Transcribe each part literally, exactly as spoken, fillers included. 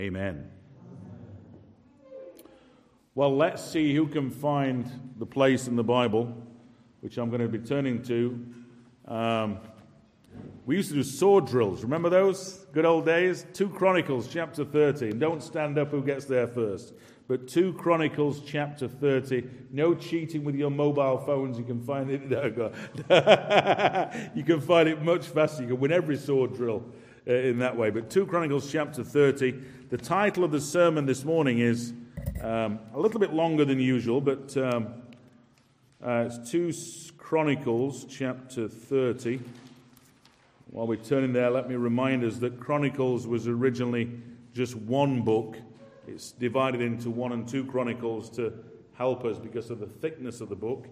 Amen. Well, let's see who can find the place in the Bible, which I'm going to be turning to. Um, we used to do sword drills. Remember those good old days? Two Chronicles chapter thirty. And don't stand up who gets there first. But two Chronicles chapter thirty. No cheating with your mobile phones. You can find it. No, go you can find it much faster. You can win every sword drill uh, in that way. But two Chronicles chapter thirty. The title of the sermon this morning is um, a little bit longer than usual, but um, uh, it's two Chronicles chapter thirty. While we're turning there, let me remind us that Chronicles was originally just one book. It's divided into one and two Chronicles to help us because of the thickness of the book.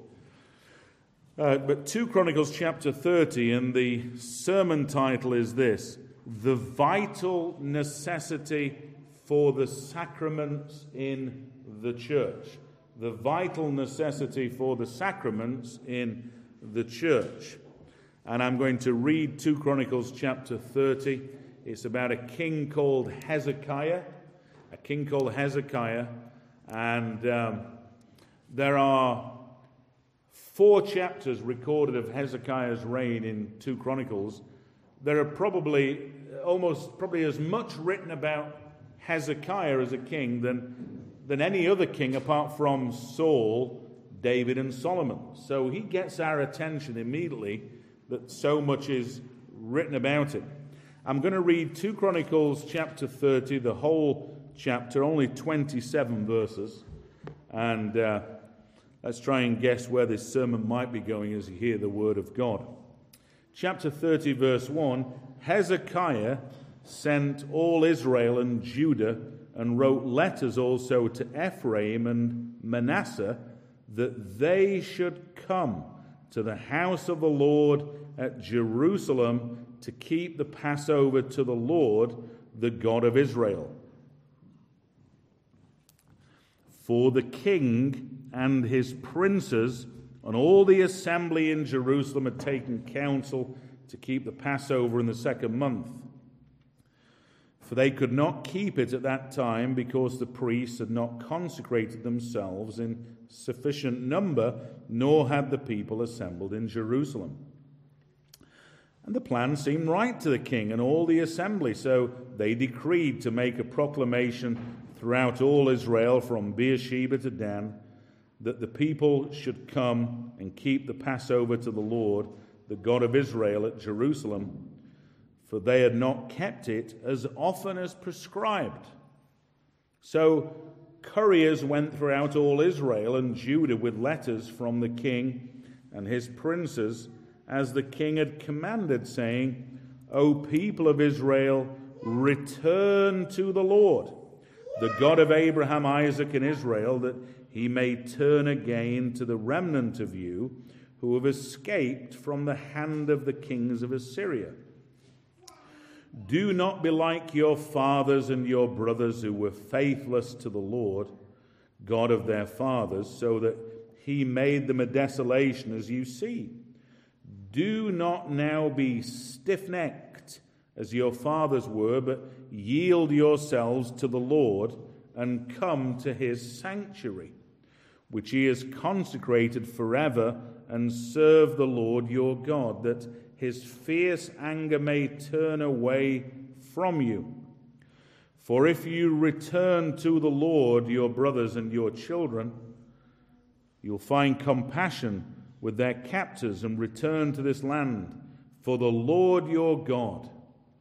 Uh, but two Chronicles chapter thirty, and the sermon title is this: The Vital Necessity for the Sacraments in the Church. The vital necessity for the sacraments in the church. And I'm going to read two Chronicles chapter thirty. It's about a king called Hezekiah. A king called Hezekiah. And um, there are four chapters recorded of Hezekiah's reign in two Chronicles. There are probably almost probably as much written about Hezekiah as a king than, than any other king apart from Saul, David, and Solomon. So he gets our attention immediately that so much is written about him. I'm going to read two Chronicles chapter thirty, the whole chapter, only twenty-seven verses. And uh, let's try and guess where this sermon might be going as you hear the word of God. Chapter thirty, verse one, Hezekiah sent all Israel and Judah and wrote letters also to Ephraim and Manasseh that they should come to the house of the Lord at Jerusalem to keep the Passover to the Lord, the God of Israel. For the king and his princes and all the assembly in Jerusalem had taken counsel to keep the Passover in the second month. For they could not keep it at that time because the priests had not consecrated themselves in sufficient number, nor had the people assembled in Jerusalem. And the plan seemed right to the king and all the assembly, so they decreed to make a proclamation throughout all Israel from Beersheba to Dan, that the people should come and keep the Passover to the Lord, the God of Israel, at Jerusalem, for they had not kept it as often as prescribed. So couriers went throughout all Israel and Judah with letters from the king and his princes, as the king had commanded, saying, O people of Israel, return to the Lord, the God of Abraham, Isaac, and Israel, that he may turn again to the remnant of you who have escaped from the hand of the kings of Assyria. Do not be like your fathers and your brothers who were faithless to the Lord, God of their fathers, so that he made them a desolation as you see. Do not now be stiff-necked as your fathers were, but yield yourselves to the Lord and come to his sanctuary, which he has consecrated forever, and serve the Lord your God, that his fierce anger may turn away from you. For if you return to the Lord, your brothers and your children, you'll find compassion with their captors and return to this land. For the Lord your God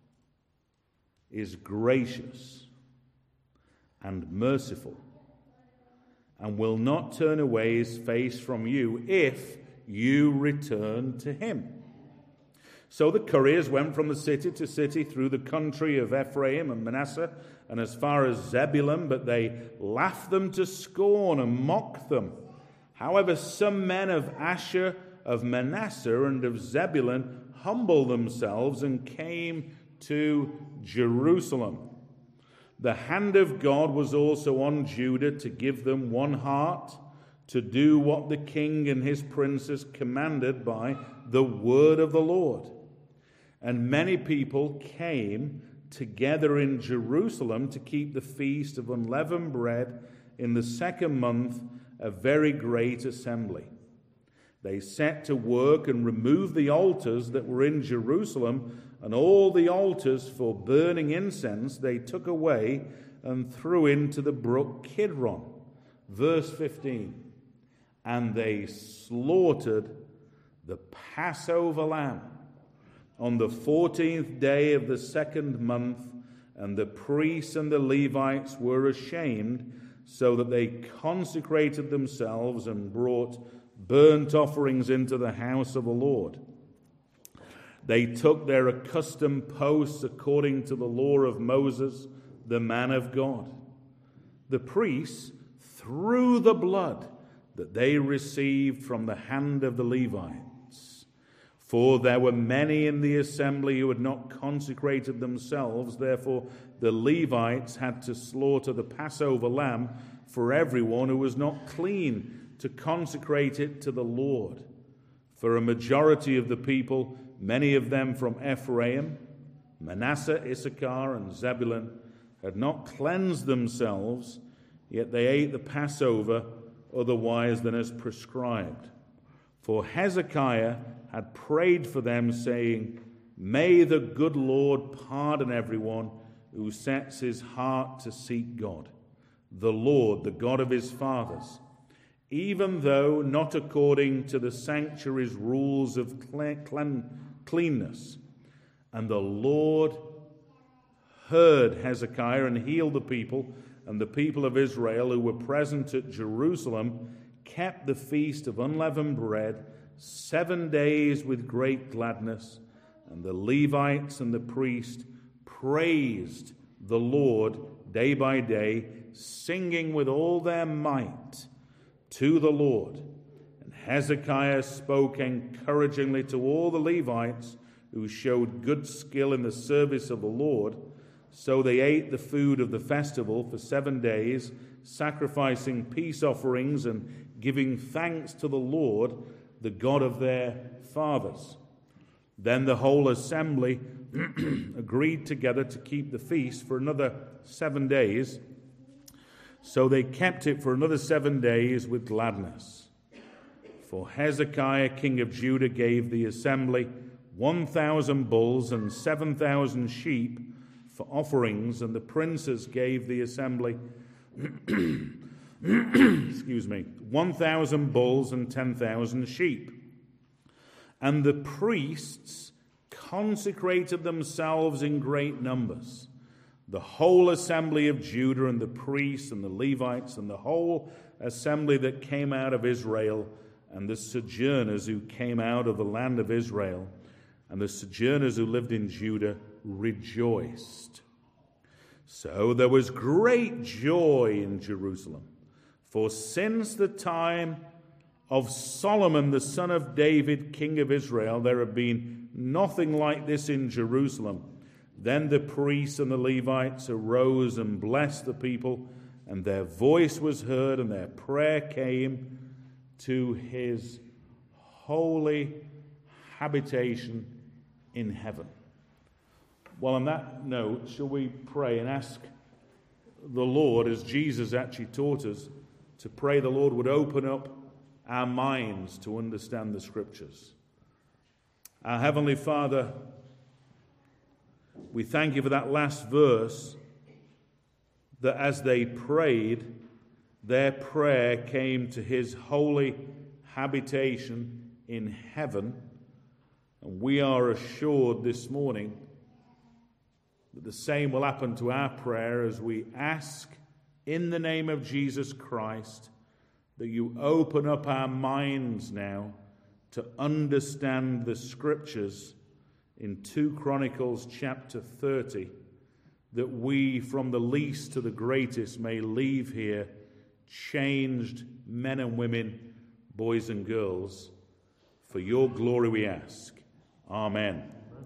is gracious and merciful, and will not turn away his face from you if you return to him. So the couriers went from the city to city through the country of Ephraim and Manasseh and as far as Zebulun, but they laughed them to scorn and mocked them. However, some men of Asher, of Manasseh, and of Zebulun humbled themselves and came to Jerusalem. The hand of God was also on Judah to give them one heart, to do what the king and his princes commanded by the word of the Lord. And many people came together in Jerusalem to keep the feast of unleavened bread in the second month, a very great assembly. They set to work and removed the altars that were in Jerusalem, and all the altars for burning incense they took away and threw into the brook Kidron. Verse fifteen. And they slaughtered the Passover lamb on the fourteenth day of the second month, and the priests and the Levites were ashamed, so that they consecrated themselves and brought burnt offerings into the house of the Lord. They took their accustomed posts according to the law of Moses, the man of God. The priests threw the blood that they received from the hand of the Levites. For there were many in the assembly who had not consecrated themselves. Therefore, the Levites had to slaughter the Passover lamb for everyone who was not clean, to consecrate it to the Lord. For a majority of the people, many of them from Ephraim, Manasseh, Issachar, and Zebulun, had not cleansed themselves, yet they ate the Passover otherwise than as prescribed. For Hezekiah had prayed for them, saying, May the good Lord pardon everyone who sets his heart to seek God, the Lord, the God of his fathers, even though not according to the sanctuary's rules of cleanness. And the Lord heard Hezekiah and healed the people, and the people of Israel who were present at Jerusalem kept the feast of unleavened bread seven days with great gladness. And the Levites and the priest praised the Lord day by day, singing with all their might to the Lord. And Hezekiah spoke encouragingly to all the Levites who showed good skill in the service of the Lord. So they ate the food of the festival for seven days, sacrificing peace offerings and giving thanks to the Lord, the God of their fathers. Then the whole assembly agreed together to keep the feast for another seven days. So they kept it for another seven days with gladness. For Hezekiah, king of Judah, gave the assembly one thousand bulls and seven thousand sheep for offerings, and the princes gave the assembly excuse me, one thousand bulls and ten thousand sheep. And the priests consecrated themselves in great numbers, the whole assembly of Judah and the priests and the Levites and the whole assembly that came out of Israel, and the sojourners who came out of the land of Israel, and the sojourners who lived in Judah rejoiced. So there was great joy in Jerusalem, for since the time of Solomon, the son of David, king of Israel, there had been nothing like this in Jerusalem. Then the priests and the Levites arose and blessed the people, and their voice was heard, and their prayer came to his holy habitation in heaven. Well, on that note, shall we pray and ask the Lord, as Jesus actually taught us, to pray the Lord would open up our minds to understand the Scriptures. Our Heavenly Father, we thank you for that last verse, that as they prayed, their prayer came to his holy habitation in heaven. And we are assured this morning that the same will happen to our prayer as we ask in the name of Jesus Christ that you open up our minds now to understand the Scriptures in Second Chronicles chapter thirty, that we from the least to the greatest may leave here changed men and women, boys and girls. For your glory we ask. Amen.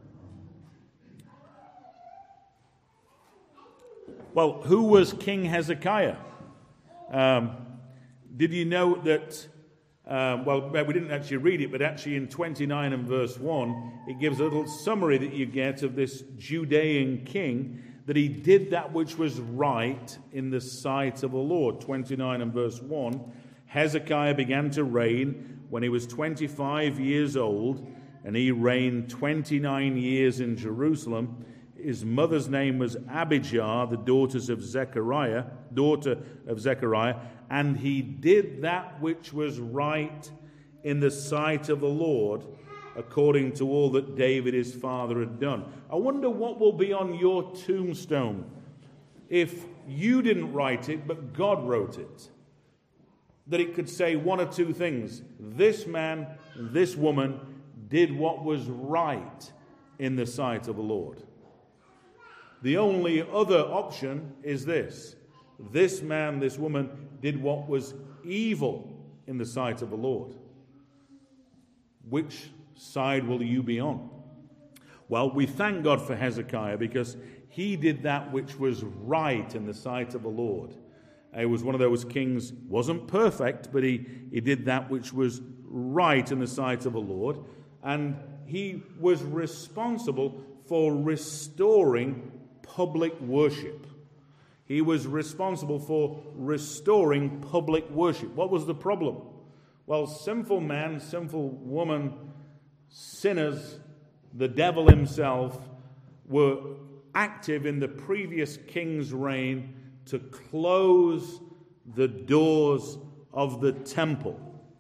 Well, who was King Hezekiah? Um, did you know that Um, well, we didn't actually read it, but actually in twenty-nine and verse one, it gives a little summary that you get of this Judean king, that he did that which was right in the sight of the Lord. twenty-nine and verse one, Hezekiah began to reign when he was twenty-five years old, and he reigned twenty-nine years in Jerusalem. His mother's name was Abijah, the daughters of Zechariah, daughter of Zechariah, and he did that which was right in the sight of the Lord, according to all that David his father had done. I wonder what will be on your tombstone if you didn't write it, but God wrote it. That it could say one or two things. This man, this woman did what was right in the sight of the Lord. The only other option is this. This man, this woman did what was evil in the sight of the Lord. Which side will you be on? Well, we thank God for Hezekiah because he did that which was right in the sight of the Lord. He was one of those kings, wasn't perfect, but he, he did that which was right in the sight of the Lord. And he was responsible for restoring public worship. He was responsible for restoring public worship. What was the problem? Well, sinful man, sinful woman, sinners, the devil himself were active in the previous king's reign to close the doors of the temple.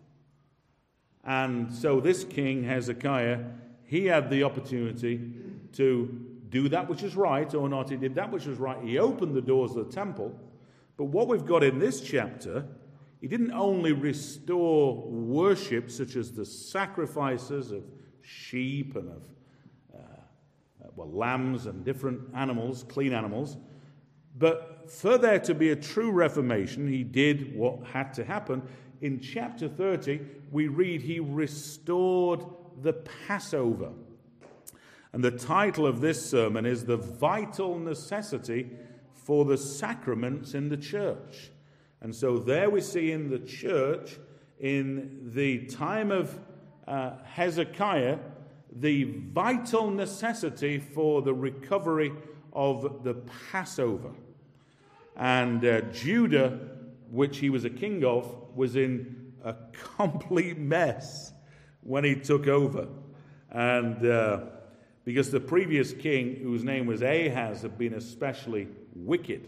And so this king, Hezekiah, he had the opportunity to do that which is right or not. He did that which was right. He opened the doors of the temple. But what we've got in this chapter, he didn't only restore worship such as the sacrifices of sheep and of uh, well, lambs and different animals, clean animals, but for there to be a true reformation, he did what had to happen. In chapter thirty, we read he restored the Passover. And the title of this sermon is The Vital Necessity for the Sacraments in the Church. And so there we see in the church, in the time of uh, Hezekiah, the vital necessity for the recovery of the Passover. And uh, Judah, which he was a king of, was in a complete mess when he took over. And uh, because the previous king, whose name was Ahaz, had been especially wicked.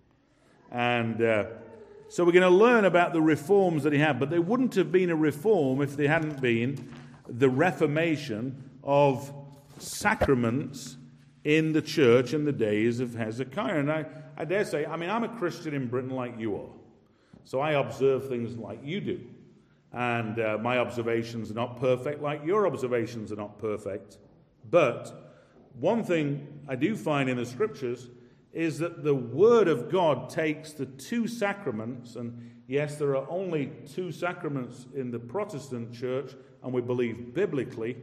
And uh, so we're going to learn about the reforms that he had. But there wouldn't have been a reform if there hadn't been the reformation of sacraments in the church in the days of Hezekiah. And I, I dare say, I mean, I'm a Christian in Britain like you are. So I observe things like you do. And uh, my observations are not perfect like your observations are not perfect. But one thing I do find in the Scriptures is that the Word of God takes the two sacraments, and yes, there are only two sacraments in the Protestant church, and we believe biblically,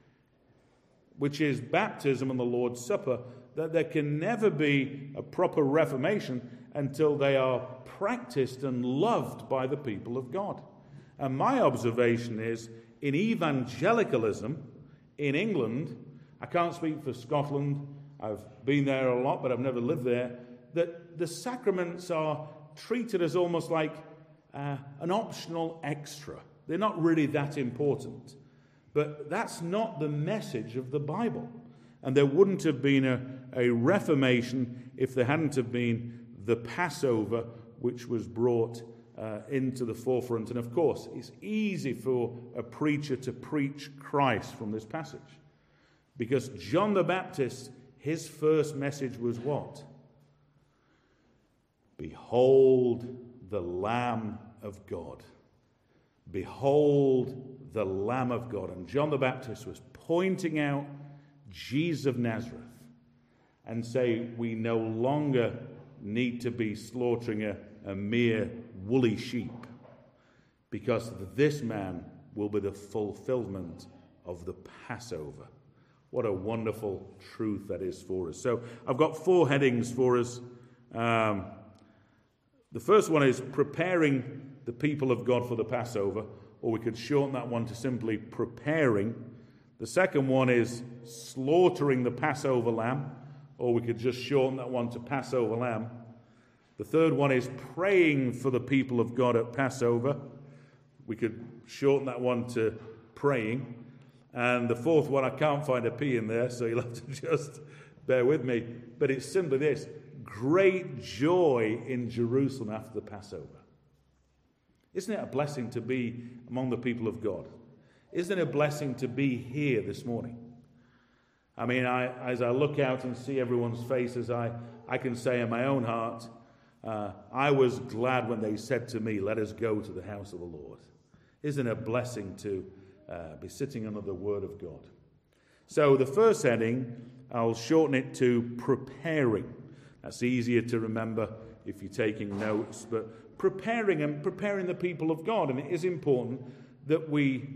which is baptism and the Lord's Supper, that there can never be a proper reformation until they are practiced and loved by the people of God. And my observation is, in evangelicalism in England, I can't speak for Scotland, I've been there a lot, but I've never lived there, that the sacraments are treated as almost like uh, an optional extra. They're not really that important. But that's not the message of the Bible. And there wouldn't have been a, a reformation if there hadn't have been the Passover, which was brought uh, into the forefront. And of course, it's easy for a preacher to preach Christ from this passage. Because John the Baptist, his first message was what? Behold the Lamb of God. Behold the Lamb of God. And John the Baptist was pointing out Jesus of Nazareth and say we no longer need to be slaughtering a, a mere woolly sheep, because this man will be the fulfillment of the Passover. What a wonderful truth that is for us. So I've got four headings for us. Um, the first one is preparing the people of God for the Passover. or we could shorten that one to simply preparing. The second one is slaughtering the Passover lamb, or we could just shorten that one to Passover lamb. The third one is praying for the people of God at Passover. We could shorten that one to praying. And the fourth one, I can't find a P in there, so you'll have to just bear with me. But it's simply this: great joy in Jerusalem after the Passover. Isn't it a blessing to be among the people of God? Isn't it a blessing to be here this morning? I mean, I, as I look out and see everyone's faces, I, I can say in my own heart, uh, I was glad when they said to me, let us go to the house of the Lord. Isn't it a blessing to uh, be sitting under the Word of God? So the first heading, I'll shorten it to preparing. That's easier to remember if you're taking notes. But preparing and preparing the people of God. And it is important that we,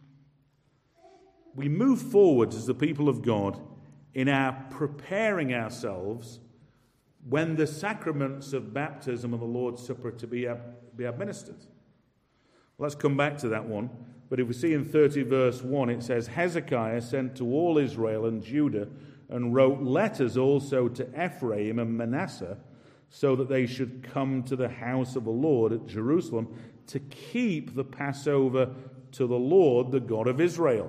we move forward as the people of God in our preparing ourselves when the sacraments of baptism and the Lord's Supper are to be, be administered. Let's come back to that one. But if we see in thirty verse one, it says, Hezekiah sent to all Israel and Judah and wrote letters also to Ephraim and Manasseh, so that they should come to the house of the Lord at Jerusalem to keep the Passover to the Lord, the God of Israel.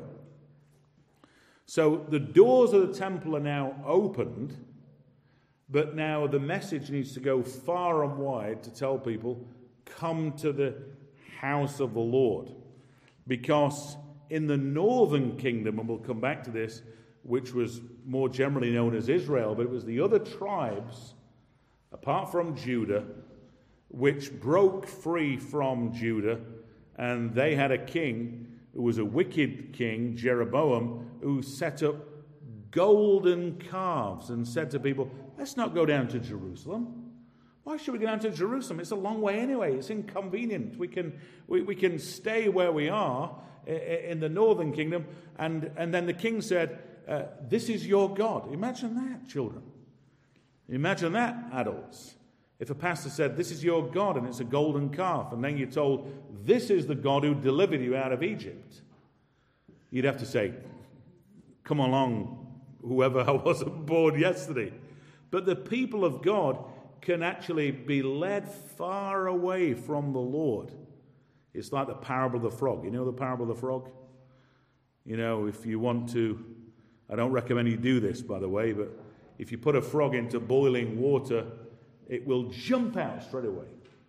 So the doors of the temple are now opened, but now the message needs to go far and wide to tell people, come to the house of the Lord. Because in the northern kingdom, and we'll come back to this, which was more generally known as Israel, but it was the other tribes, apart from Judah, which broke free from Judah, and they had a king who was a wicked king, Jeroboam, who set up golden calves and said to people, let's not go down to Jerusalem. Why should we go down to Jerusalem? It's a long way anyway. It's inconvenient. We can we, we can stay where we are in the northern kingdom. And, and then the king said, uh, this is your God. Imagine that, children. Imagine that, adults. If a pastor said, this is your God, and it's a golden calf, and then you're told, this is the God who delivered you out of Egypt, you'd have to say, come along, whoever I was on board yesterday. But the people of God can actually be led far away from the Lord. It's like the parable of the frog. You know the parable of the frog? You know, if you want to, I don't recommend you do this, by the way, but if you put a frog into boiling water, it will jump out straight away.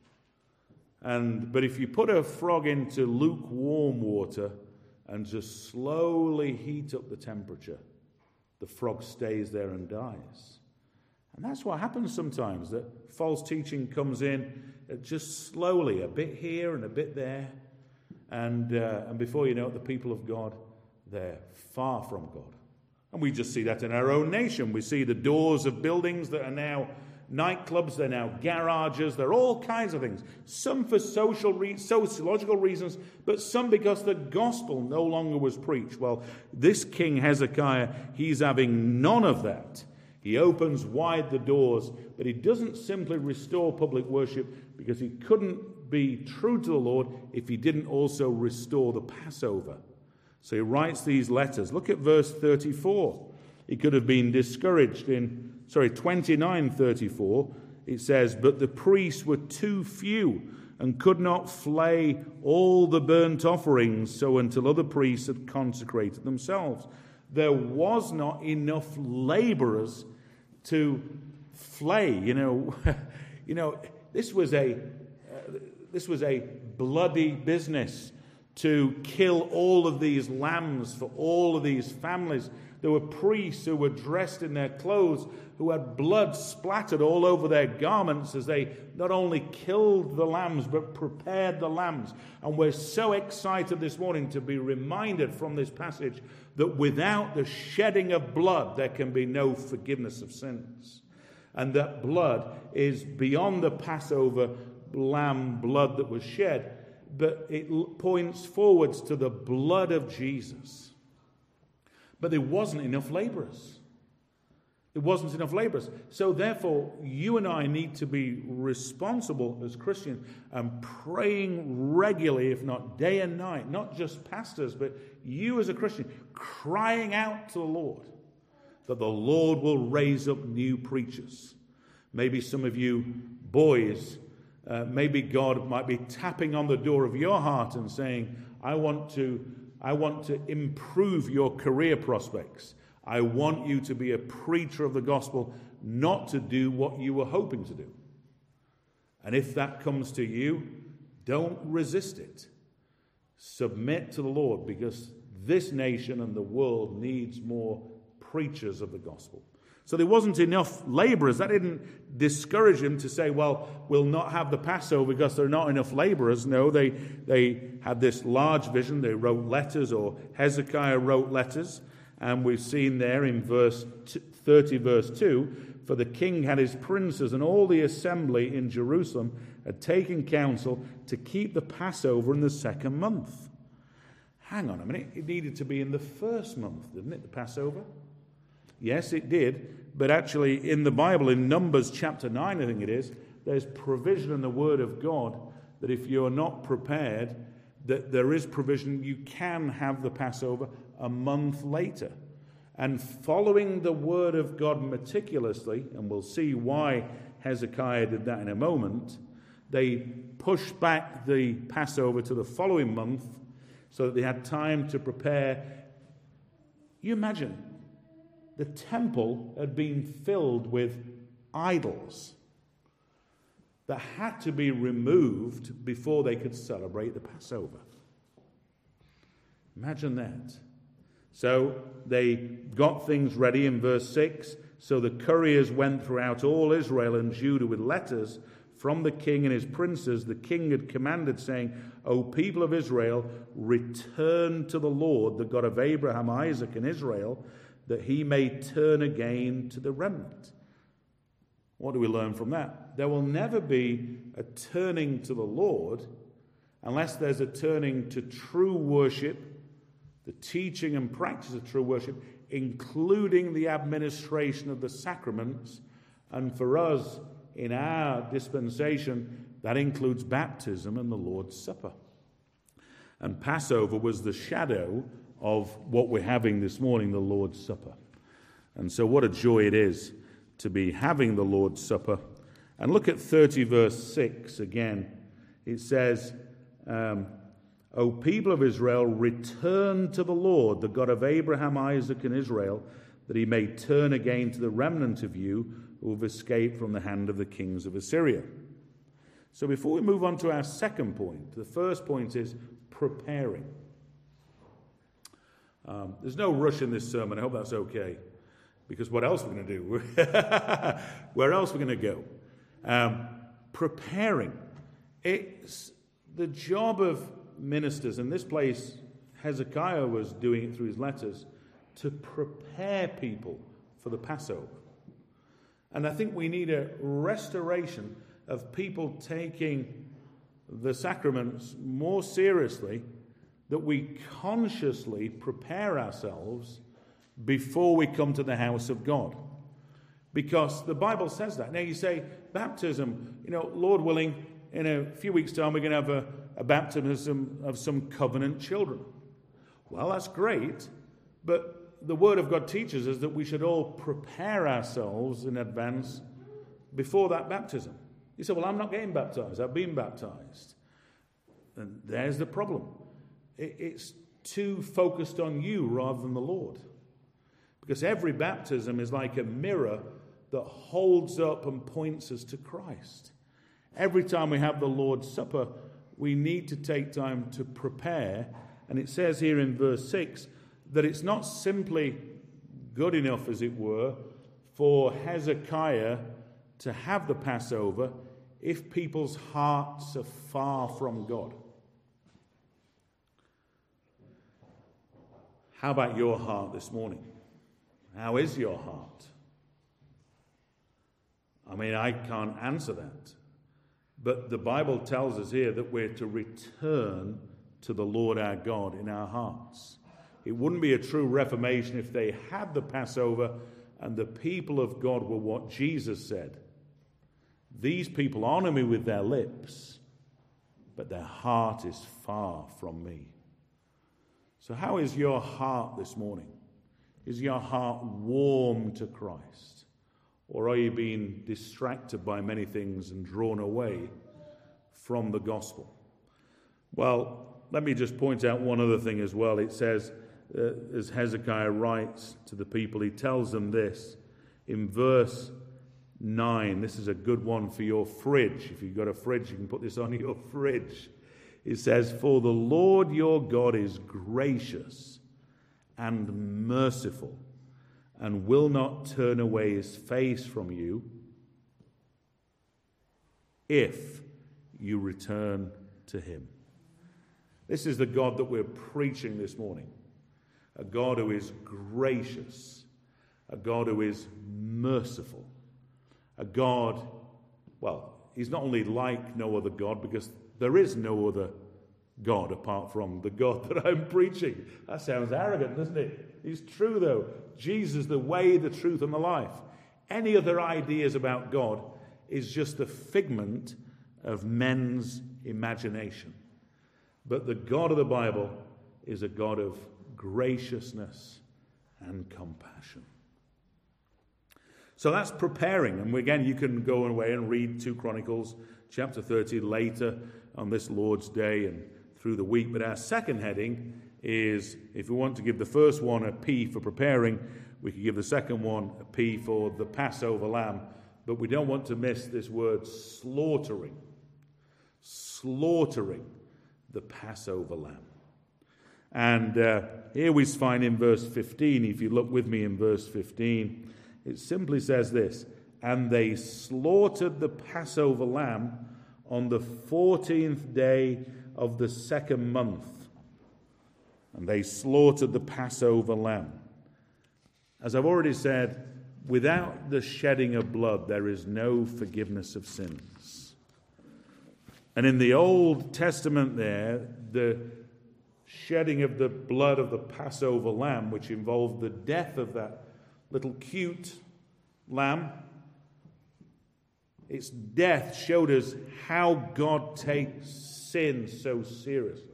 And but if you put a frog into lukewarm water and just slowly heat up the temperature, the frog stays there and dies. And that's what happens sometimes, that false teaching comes in just slowly, a bit here and a bit there. And, uh, and before you know it, the people of God, they're far from God. And we just see that in our own nation. We see the doors of buildings that are now nightclubs, they're now garages, they're all kinds of things. Some for social re- sociological reasons, but some because the gospel no longer was preached. Well, this King Hezekiah, he's having none of that. He opens wide the doors, but he doesn't simply restore public worship, because he couldn't be true to the Lord if he didn't also restore the Passover. So he writes these letters. Look at verse thirty-four. He could have been discouraged in, sorry, twenty-nine thirty-four. It says, but the priests were too few and could not flay all the burnt offerings, so until other priests had consecrated themselves. There was not enough laborers to flay. You know, you know, this was a uh, this was a bloody business to kill all of these lambs for all of these families. There were priests who were dressed in their clothes, who had blood splattered all over their garments as they not only killed the lambs, but prepared the lambs. And we're so excited this morning to be reminded from this passage that without the shedding of blood, there can be no forgiveness of sins. And that blood is beyond the Passover lamb blood that was shed, but it points forwards to the blood of Jesus. But there wasn't enough laborers. There wasn't enough laborers. So therefore, you and I need to be responsible as Christians and praying regularly, if not day and night, not just pastors, but you as a Christian, crying out to the Lord that the Lord will raise up new preachers. Maybe some of you boys, uh, maybe God might be tapping on the door of your heart and saying, I want to, I want to improve your career prospects. I want you to be a preacher of the gospel, not to do what you were hoping to do. And if that comes to you, don't resist it. Submit to the Lord, because this nation and the world needs more preachers of the gospel. So there wasn't enough laborers. That didn't discourage him to say, well, we'll not have the Passover because there are not enough laborers. No, they, they had this large vision. They wrote letters, or Hezekiah wrote letters. And we've seen there in verse thirty, verse two, for the king had his princes and all the assembly in Jerusalem had taken counsel to keep the Passover in the second month. Hang on a minute, it needed to be in the first month, didn't it, the Passover? Yes, it did, but actually in the Bible, in Numbers chapter nine, I think it is, there's provision in the Word of God that if you're not prepared, that there is provision, you can have the Passover a month later. And following the Word of God meticulously, and we'll see why Hezekiah did that in a moment, they pushed back the Passover to the following month so that they had time to prepare. You imagine, the temple had been filled with idols that had to be removed before they could celebrate the Passover. Imagine that. So they got things ready in verse six. So the couriers went throughout all Israel and Judah with letters from the king and his princes. The king had commanded, saying, O people of Israel, return to the Lord, the God of Abraham, Isaac, and Israel, that he may turn again to the remnant. What do we learn from that? There will never be a turning to the Lord unless there's a turning to true worship, the teaching and practice of true worship, including the administration of the sacraments. And for us, in our dispensation, that includes baptism and the Lord's Supper. And Passover was the shadow of what we're having this morning, the Lord's Supper. And so what a joy it is to be having the Lord's Supper. And look at thirty verse six again. It says, um, O people of Israel, return to the Lord, the God of Abraham, Isaac, and Israel, that he may turn again to the remnant of you who have escaped from the hand of the kings of Assyria. So before we move on to our second point, the first point is preparing. Um, there's no rush in this sermon. I hope that's okay. Because what else are we going to do? Where else are we going to go? Um, preparing. It's the job of ministers, in this place, Hezekiah was doing it through his letters, to prepare people for the Passover. And I think we need a restoration of people taking the sacraments more seriously, that we consciously prepare ourselves before we come to the house of God. Because the Bible says that. Now you say, baptism, you know, Lord willing, in a few weeks' time we're going to have a, a baptism of some covenant children. Well, that's great, but the Word of God teaches us that we should all prepare ourselves in advance before that baptism. You say, well, I'm not getting baptized. I've been baptized. And there's the problem. It, it's too focused on you rather than the Lord. Because every baptism is like a mirror that holds up and points us to Christ. Every time we have the Lord's Supper, we need to take time to prepare. And it says here in verse six that it's not simply good enough, as it were, for Hezekiah to have the Passover if people's hearts are far from God. How about your heart this morning? How is your heart? I mean, I can't answer that. But the Bible tells us here that we're to return to the Lord our God in our hearts. It wouldn't be a true reformation if they had the Passover and the people of God were what Jesus said. These people honor me with their lips, but their heart is far from me. So how is your heart this morning? Is your heart warm to Christ? Or are you being distracted by many things and drawn away from the gospel? Well, let me just point out one other thing as well. It says, uh, as Hezekiah writes to the people, he tells them this in verse nine. This is a good one for your fridge. If you've got a fridge, you can put this on your fridge. It says, "For the Lord your God is gracious and merciful, and will not turn away his face from you if you return to him." This is the God that we're preaching this morning. A God who is gracious, a God who is merciful, a God, well, he's not only like no other God, because there is no other God apart from the God that I'm preaching. That sounds arrogant, doesn't it? It's true, though. Jesus, the way, the truth, and the life. Any other ideas about God is just a figment of men's imagination. But the God of the Bible is a God of graciousness and compassion. So that's preparing. And again, you can go away and read Second Chronicles chapter thirty later on this Lord's Day and through the week. But our second heading is, if we want to give the first one a P for preparing, we could give the second one a P for the Passover lamb. But we don't want to miss this word slaughtering. Slaughtering the Passover lamb. And uh, here we find in verse fifteen, if you look with me in verse fifteen, it simply says this: "And they slaughtered the Passover lamb on the fourteenth day of the second month." And they slaughtered the Passover lamb. As I've already said, without the shedding of blood, there is no forgiveness of sins. And in the Old Testament there, the shedding of the blood of the Passover lamb, which involved the death of that little cute lamb, its death showed us how God takes sin so seriously.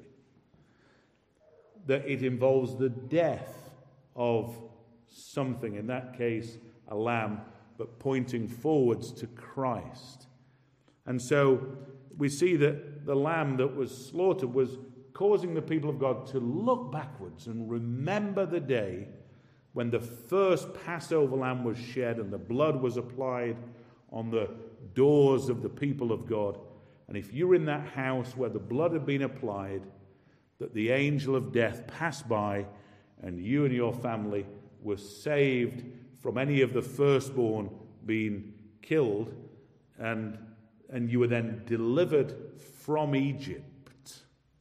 That it involves the death of something, in that case a lamb, but pointing forwards to Christ. And so we see that the lamb that was slaughtered was causing the people of God to look backwards and remember the day when the first Passover lamb was shed and the blood was applied on the doors of the people of God. And if you're in that house where the blood had been applied, that the angel of death passed by and you and your family were saved from any of the firstborn being killed, and, and you were then delivered from Egypt.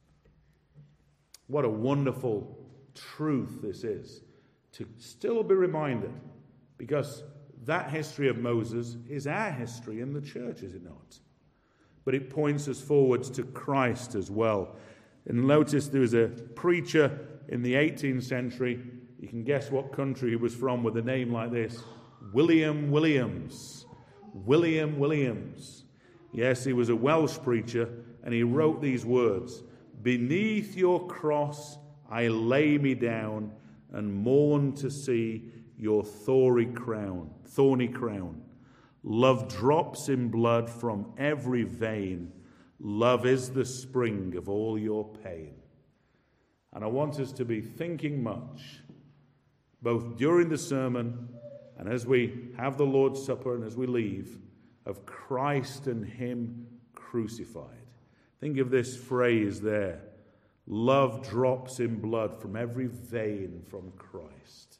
What a wonderful truth this is, to still be reminded, because that history of Moses is our history in the church, is it not? But it points us forwards to Christ as well. And notice there was a preacher in the eighteenth century, you can guess what country he was from with a name like this: William Williams. William Williams. Yes, he was a Welsh preacher, and he wrote these words: "Beneath your cross I lay me down, and mourn to see your thorny crown, thorny crown. Love drops in blood from every vein. Love is the spring of all your pain." And I want us to be thinking much, both during the sermon and as we have the Lord's Supper and as we leave, of Christ and him crucified. Think of this phrase there: love drops in blood from every vein from Christ.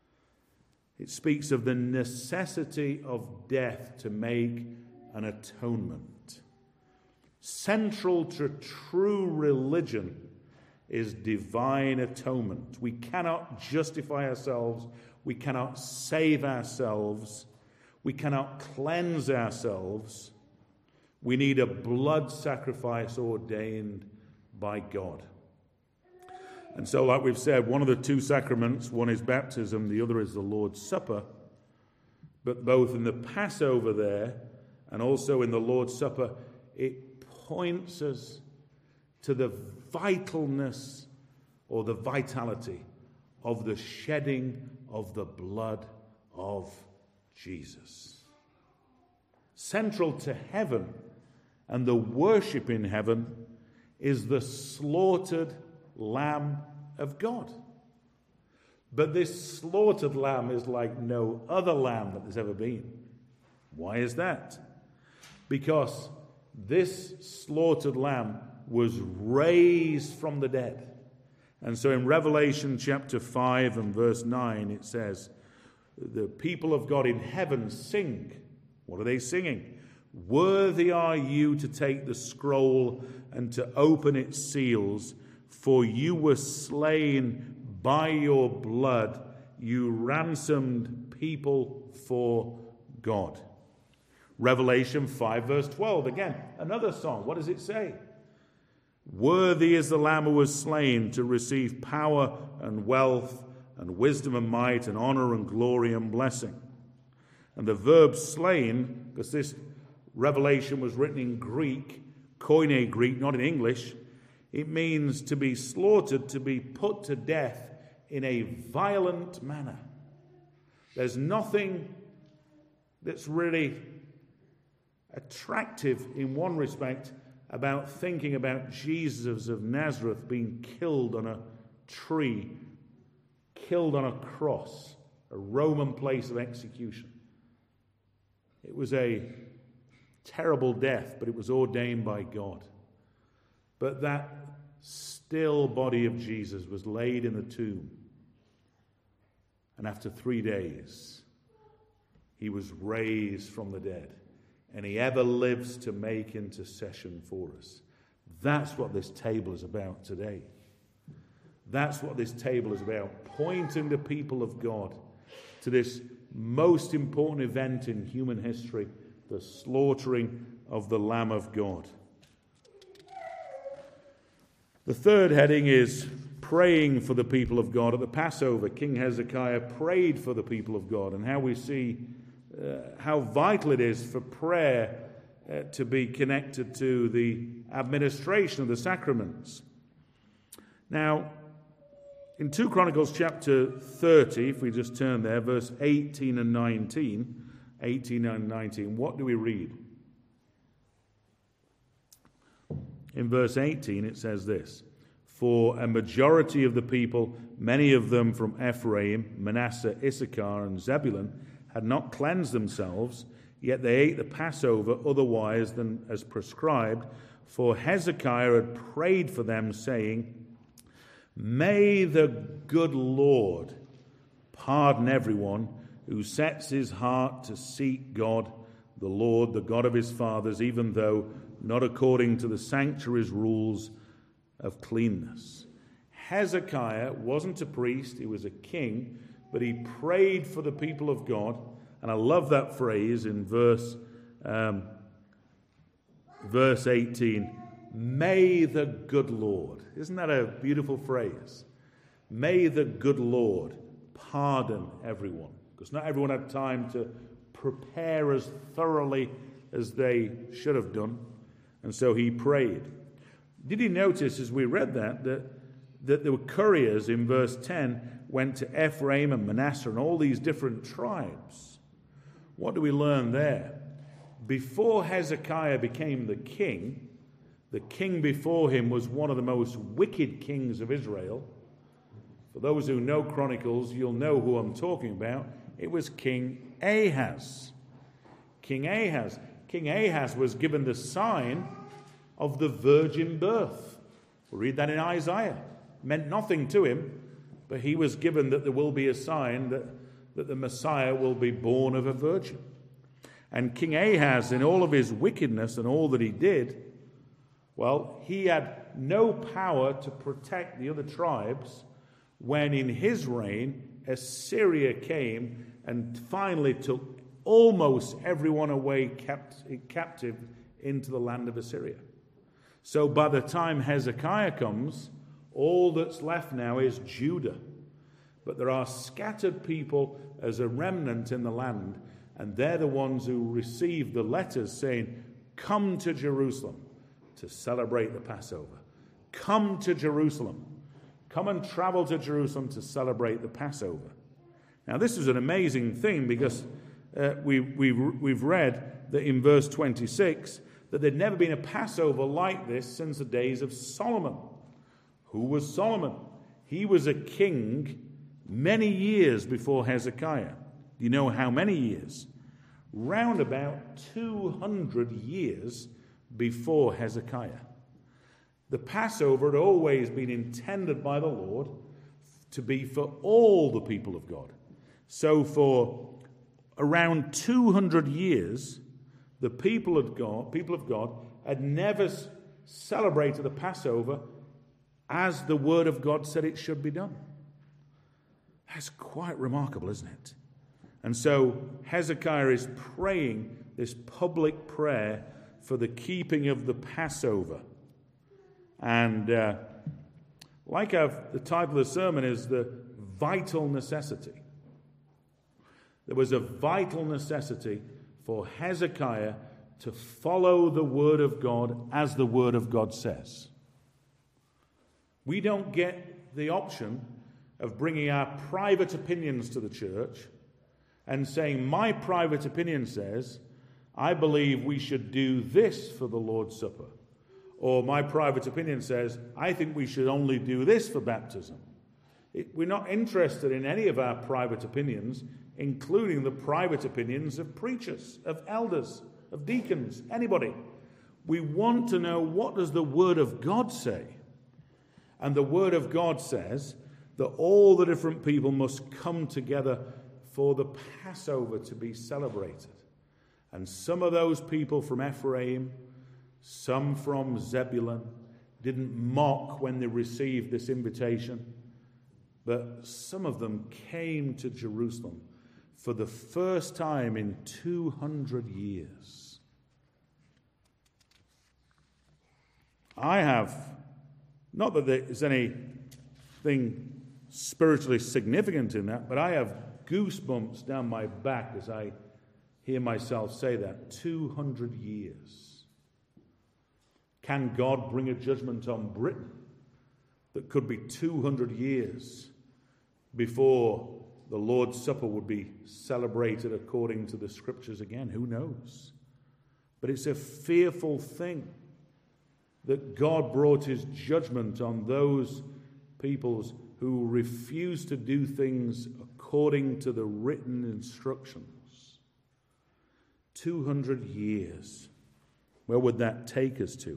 It speaks of the necessity of death to make an atonement. Central to true religion is divine atonement. We cannot justify ourselves. We cannot save ourselves. We cannot cleanse ourselves. We need a blood sacrifice ordained by God. And so, like we've said, one of the two sacraments, one is baptism, the other is the Lord's Supper. But both in the Passover there and also in the Lord's Supper, it points us to the vitalness or the vitality of the shedding of the blood of Jesus. Central to heaven and the worship in heaven is the slaughtered Lamb of God. But this slaughtered lamb is like no other lamb that there's ever been. Why is that? Because this slaughtered lamb was raised from the dead. And so in Revelation chapter five and verse nine, it says, the people of God in heaven sing. What are they singing? Worthy are you to take the scroll and to open its seals, for you were slain by your blood, you ransomed people for God. Revelation five verse twelve, again, another song. What does it say? Worthy is the Lamb who was slain to receive power and wealth and wisdom and might and honor and glory and blessing. And the verb slain, because this Revelation was written in Greek, Koine Greek, not in English, it means to be slaughtered, to be put to death in a violent manner. There's nothing that's really attractive in one respect about thinking about Jesus of Nazareth being killed on a tree, killed on a cross, a Roman place of execution. It was a terrible death, but it was ordained by God. But that still body of Jesus was laid in the tomb. And after three days, he was raised from the dead. And he ever lives to make intercession for us. That's what this table is about today. That's what this table is about. Pointing the people of God to this most important event in human history, the slaughtering of the Lamb of God. The third heading is praying for the people of God. At the Passover, King Hezekiah prayed for the people of God, and how we see uh, how vital it is for prayer uh, to be connected to the administration of the sacraments. Now, in Second Chronicles chapter thirty, if we just turn there, verse eighteen and nineteen, eighteen and nineteen, what do we read? In verse eighteen, it says this: For a majority of the people, many of them from Ephraim, Manasseh, Issachar, and Zebulun, had not cleansed themselves, yet they ate the Passover otherwise than as prescribed. For Hezekiah had prayed for them, saying, May the good Lord pardon everyone who sets his heart to seek God, the Lord, the God of his fathers, even though not according to the sanctuary's rules of cleanness. Hezekiah wasn't a priest, he was a king, but he prayed for the people of God. And I love that phrase in verse, um, verse eighteen. May the good Lord. Isn't that a beautiful phrase? May the good Lord pardon everyone. Because not everyone had time to prepare as thoroughly as they should have done. And so he prayed. Did you notice as we read that, that, that there were couriers in verse ten went to Ephraim and Manasseh and all these different tribes? What do we learn there? Before Hezekiah became the king, the king before him was one of the most wicked kings of Israel. For those who know Chronicles, you'll know who I'm talking about. It was King Ahaz. King Ahaz. King Ahaz was given the sign of the virgin birth. We read that in Isaiah. It meant nothing to him, but he was given that there will be a sign that, that the Messiah will be born of a virgin. And King Ahaz, in all of his wickedness and all that he did, well, he had no power to protect the other tribes when in his reign Assyria came and finally took almost everyone away kept, captive into the land of Assyria. So by the time Hezekiah comes, all that's left now is Judah. But there are scattered people as a remnant in the land, And they're the ones who received the letters saying, come to Jerusalem to celebrate the Passover. Come to Jerusalem. Come and travel to Jerusalem to celebrate the Passover. Now, this is an amazing thing because uh, we, we, we've read that in verse twenty-six that there'd never been a Passover like this since the days of Solomon. Who was Solomon? He was a king many years before Hezekiah. Do you know how many years? Round about two hundred years before Hezekiah. The Passover had always been intended by the Lord to be for all the people of God. So for around two hundred years, the people of God, people of God had never celebrated the Passover as the Word of God said it should be done. That's quite remarkable, isn't it? And so Hezekiah is praying this public prayer for the keeping of the Passover. And uh, like I've, the title of the sermon is the vital necessity. There was a vital necessity for Hezekiah to follow the Word of God as the Word of God says. We don't get the option of bringing our private opinions to the church and saying, my private opinion says, I believe we should do this for the Lord's Supper. Or my private opinion says, I think we should only do this for baptism. It, we're not interested in any of our private opinions, including the private opinions of preachers, of elders, of deacons, anybody. We want to know, what does the Word of God say? And the Word of God says that all the different people must come together for the Passover to be celebrated. And some of those people from Ephraim, some from Zebulun, didn't mock when they received this invitation, but some of them came to Jerusalem for the first time in two hundred years. I have, not that there's anything spiritually significant in that, but I have goosebumps down my back as I hear myself say that. two hundred years. Can God bring a judgment on Britain that could be two hundred years before the Lord's Supper would be celebrated according to the Scriptures again? Who knows? But it's a fearful thing that God brought his judgment on those peoples who refuse to do things according to the written instructions. two hundred years. Where would that take us to?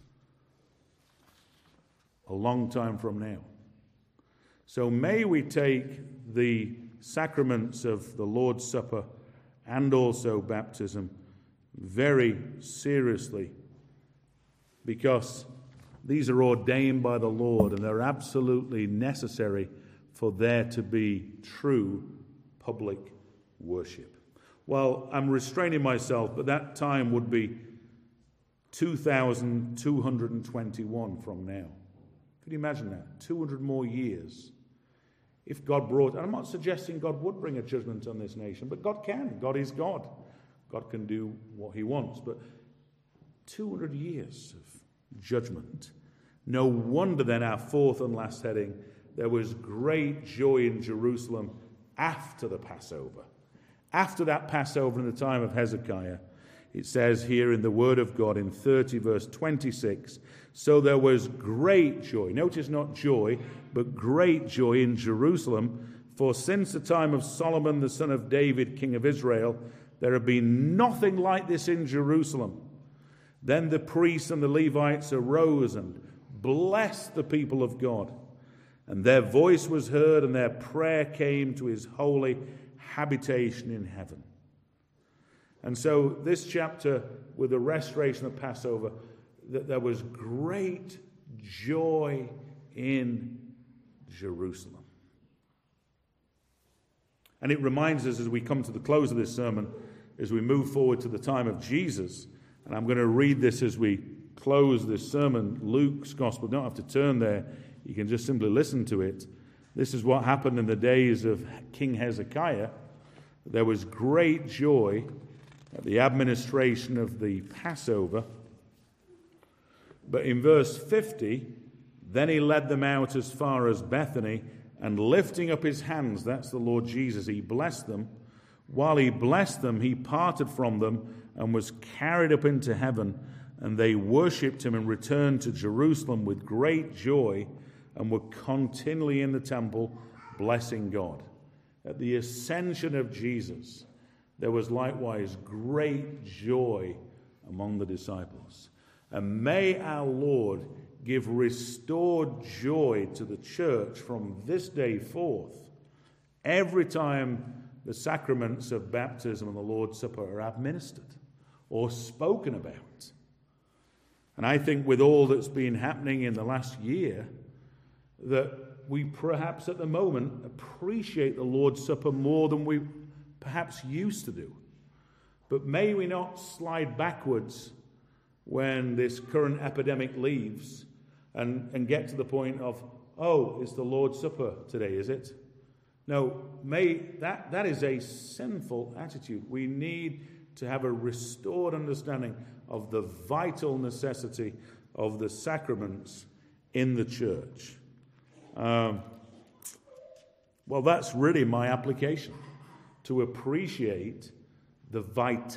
A long time from now. So may we take the sacraments of the Lord's Supper and also baptism very seriously, because these are ordained by the Lord and they're absolutely necessary for there to be true public worship. Well, I'm restraining myself, but that time would be two thousand two hundred twenty-one from now. Could you imagine that? two hundred more years. If God brought, and I'm not suggesting God would bring a judgment on this nation, but God can. God is God. God can do what he wants. But two hundred years of judgment. No wonder then our fourth and last heading, there was great joy in Jerusalem after the Passover. After that Passover in the time of Hezekiah, it says here in the Word of God in thirty verse twenty-six, so there was great joy. Notice not joy, but great joy in Jerusalem. For since the time of Solomon, the son of David, king of Israel, there had been nothing like this in Jerusalem. Then the priests and the Levites arose and blessed the people of God. And their voice was heard and their prayer came to his holy habitation in heaven. And so this chapter, with the restoration of Passover, that there was great joy in Jerusalem. And it reminds us as we come to the close of this sermon, as we move forward to the time of Jesus, and I'm going to read this as we close this sermon, Luke's Gospel. You don't have to turn there. You can just simply listen to it. This is what happened in the days of King Hezekiah. There was great joy at the administration of the Passover. But in verse fifty, then he led them out as far as Bethany, and lifting up his hands, that's the Lord Jesus, he blessed them. While he blessed them, he parted from them and was carried up into heaven, and they worshipped him and returned to Jerusalem with great joy and were continually in the temple blessing God. At the ascension of Jesus, there was likewise great joy among the disciples. And may our Lord give restored joy to the church from this day forth, every time the sacraments of baptism and the Lord's Supper are administered or spoken about. And I think with all that's been happening in the last year, that we perhaps at the moment appreciate the Lord's Supper more than we perhaps used to do. But may we not slide backwards when this current epidemic leaves and, and get to the point of, oh, it's the Lord's Supper today, is it? No, may that, that is a sinful attitude. We need to have a restored understanding of the vital necessity of the sacraments in the church. Um, well, that's really my application, to appreciate the vitality